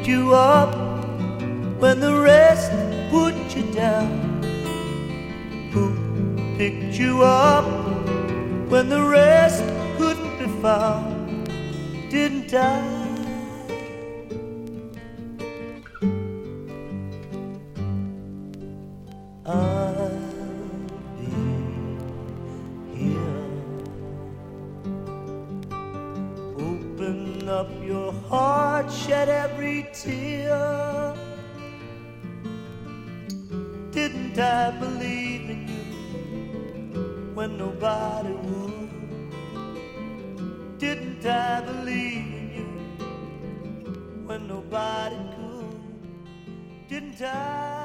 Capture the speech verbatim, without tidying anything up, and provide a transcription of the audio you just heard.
picked you up when the rest put you down? Who picked you up when the rest couldn't be found? Didn't I? I'll be here. Open up your heart, shed every tear. Didn't I believe in you when nobody would? Didn't I believe in you when nobody could? Didn't I?